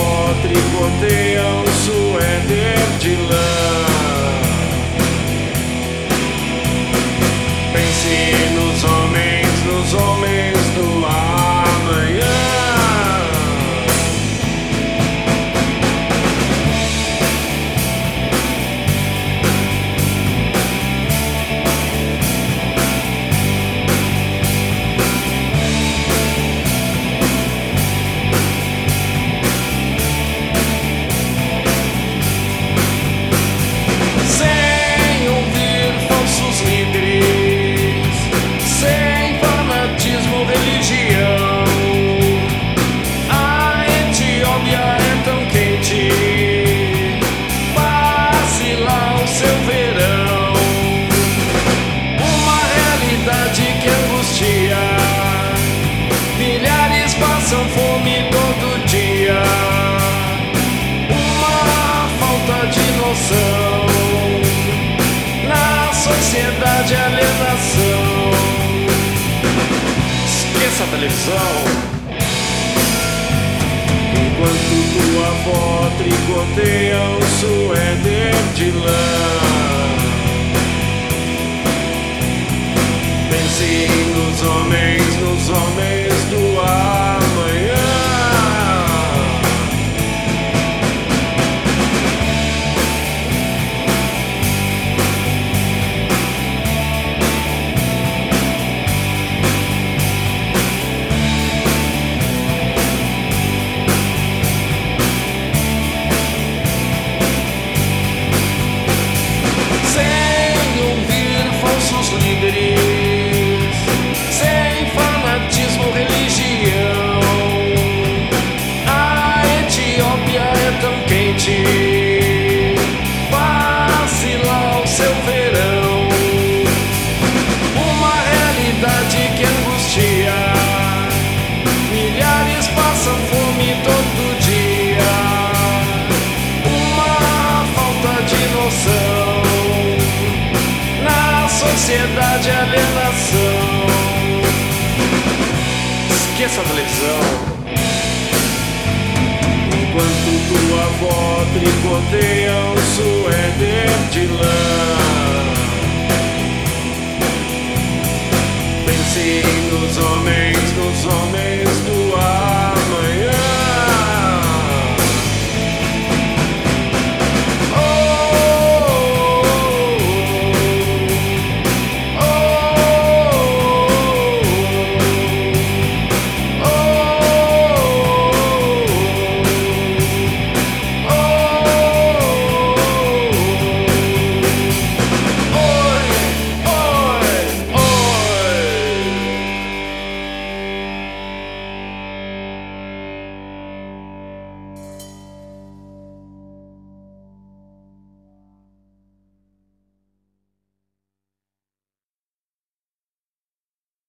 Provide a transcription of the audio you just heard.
avó tricoteia um suéter de lã. Pense nos homens do amanhã. Milhares passam fome todo dia. Uma falta de noção. Na sociedade, alienação. Esqueça a televisão. Enquanto tua avó tricoteia um suéter de lã. Pense nos homens do amanhã. Sem ouvir falsos líderes, passe lá o seu verão. Uma realidade que angustia. Milhares passam fome todo dia. Uma falta de noção. Na sociedade, alienação. Esqueça a televisão. Enquanto tua avó tricoteia um suéter de lã. Pense nos homens